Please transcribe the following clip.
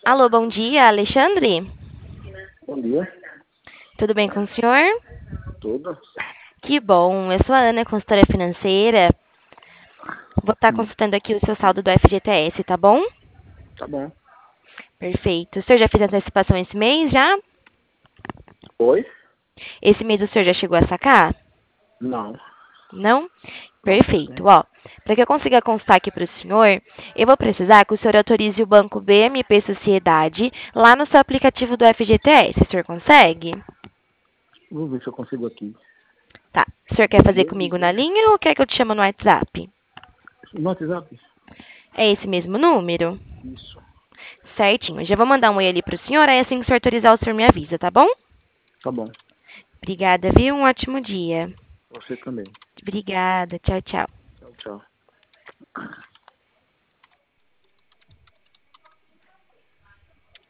Alô, bom dia, Alexandre? Bom dia, Tudo bem com o senhor? tudo? Que bom, eu sou a Ana, consultora financeira. Vou estar Hum, consultando aqui o seu saldo do FGTS, tá bom? tá bom. Perfeito. O senhor já fez a antecipação esse mês, já? Oi? Esse mês o senhor já chegou a sacar? Não, Não? não, Perfeito. sim. Ó, para que eu consiga constar aqui para o senhor, eu vou precisar que o senhor autorize o banco BMP Sociedade lá no seu aplicativo do FGTS. O senhor consegue? Vou ver se eu consigo aqui. Tá. O senhor quer fazer comigo na BMB. linha ou quer que eu te chame no WhatsApp? No WhatsApp? É esse mesmo número? Isso. Certinho. Já vou mandar um oi ali pro senhor, aí assim que o senhor autorizar, o senhor me avisa, tá bom? Tá bom. Obrigada, viu? Um ótimo dia. Você também. Obrigada. Tchau, tchau. Tchau, tchau.